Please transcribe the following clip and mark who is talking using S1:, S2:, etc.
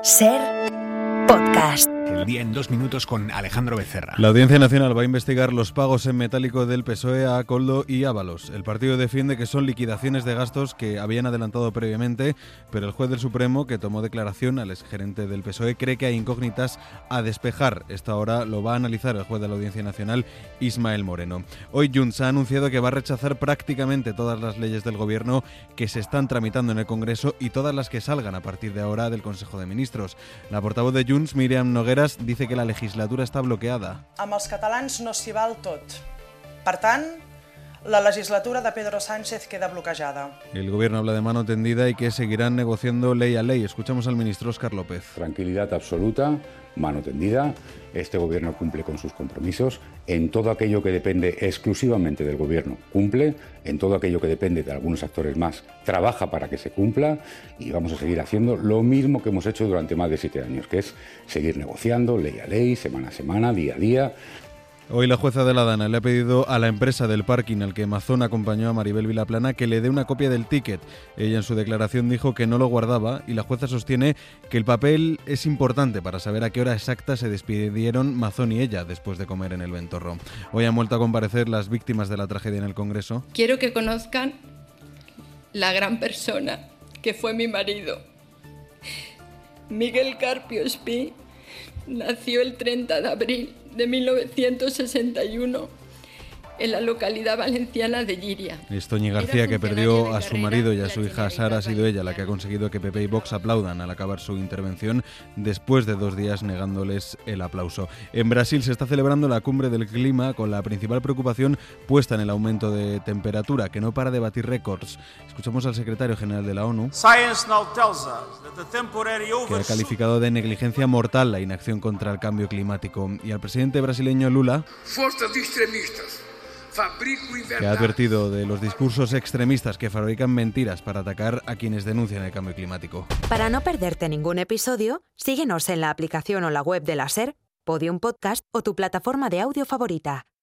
S1: SER Podcast.
S2: El día en 2 minutos con Alejandro Becerra.
S3: La Audiencia Nacional va a investigar los pagos en metálico del PSOE a Koldo y Ábalos. El partido defiende que son liquidaciones de gastos que habían adelantado previamente, pero el juez del Supremo, que tomó declaración al exgerente del PSOE, cree que hay incógnitas a despejar. Esta hora lo va a analizar el juez de la Audiencia Nacional, Ismael Moreno. Hoy Junts ha anunciado que va a rechazar prácticamente todas las leyes del Gobierno que se están tramitando en el Congreso y todas las que salgan a partir de ahora del Consejo de Ministros. La portavoz de Junts, Míriam Nogueras, dice que la legislatura está bloqueada.
S4: Amb els catalans no s'hi val tot. Per tant, la legislatura de Pedro Sánchez queda bloquejada.
S3: El gobierno habla de mano tendida y que seguirán negociando ley a ley. Escuchamos al ministro Óscar López.
S5: Tranquilidad absoluta, mano tendida. Este gobierno cumple con sus compromisos. En todo aquello que depende exclusivamente del gobierno, cumple. En todo aquello que depende de algunos actores más, trabaja para que se cumpla. Y vamos a seguir haciendo lo mismo que hemos hecho durante más de 7 años, que es seguir negociando ley a ley, semana a semana, día a día.
S3: Hoy la jueza de la Dana le ha pedido a la empresa del parking al que Mazón acompañó a Maribel Vilaplana que le dé una copia del ticket. Ella en su declaración dijo que no lo guardaba y la jueza sostiene que el papel es importante para saber a qué hora exacta se despidieron Mazón y ella después de comer en el Ventorro. Hoy han vuelto a comparecer las víctimas de la tragedia en el Congreso.
S6: Quiero que conozcan la gran persona que fue mi marido. Miguel Carpio Espí nació el 30 de abril de 1961 en la localidad valenciana de Llíria.
S3: Toñi García, que perdió a su marido y a su hija Sara, ha sido ella la que ha conseguido que PP y Vox aplaudan al acabar su intervención después de 2 días negándoles el aplauso. En Brasil se está celebrando la cumbre del clima con la principal preocupación puesta en el aumento de temperatura, que no para de batir récords. Escuchamos al secretario general de la ONU, que ha calificado de negligencia mortal la inacción contra el cambio climático, y al presidente brasileño Lula, que ha advertido de los discursos extremistas que fabrican mentiras para atacar a quienes denuncian el cambio climático.
S1: Para no perderte ningún episodio, síguenos en la aplicación o la web de la SER, Podium Podcast o tu plataforma de audio favorita.